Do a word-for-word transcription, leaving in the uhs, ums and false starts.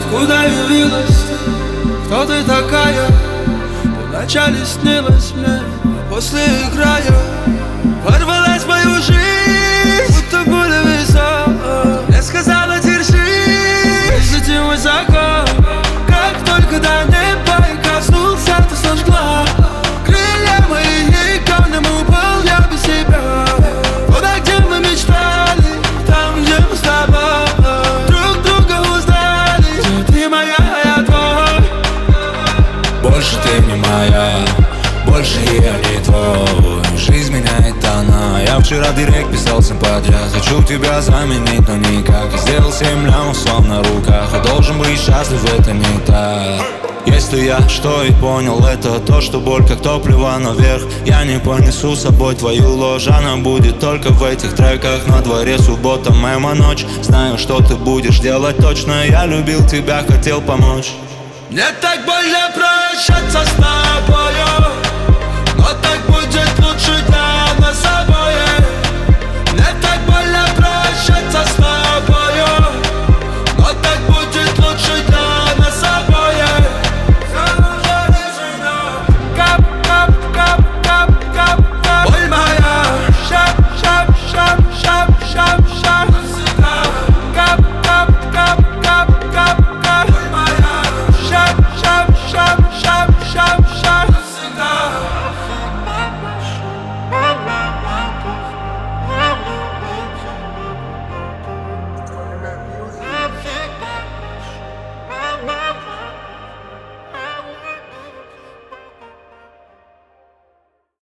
Откуда явилась ты? Кто ты такая? Ты вначале снилась мне, а после играя ворвалась в мою жизнь, будто пуля весом. Я сказала, держись, ведь мой закон. Как только до неба и коснулся, ты сожгла крылья мои, и камнем упал я без себя. Туда, где мы мечтали, там, где мы с тобой друг друга узнали. Ты моя, я твой. Больше ты не моя, больше я не твой. Жизнь меняет она. Я вчера в директ писал симпатия. Хочу тебя заменить, но никак. Я сделал семь лямов слов на руках. Я должен быть счастлив, это не так. Если я что и понял, это то, что боль как топливо наверх. Я не понесу с собой твою ложь. Она будет только в этих треках. На дворе суббота, моя ночь. Знаю, что ты будешь делать точно. Я любил тебя, хотел помочь. Мне так больно прощаться с тобою, но так будет лучше для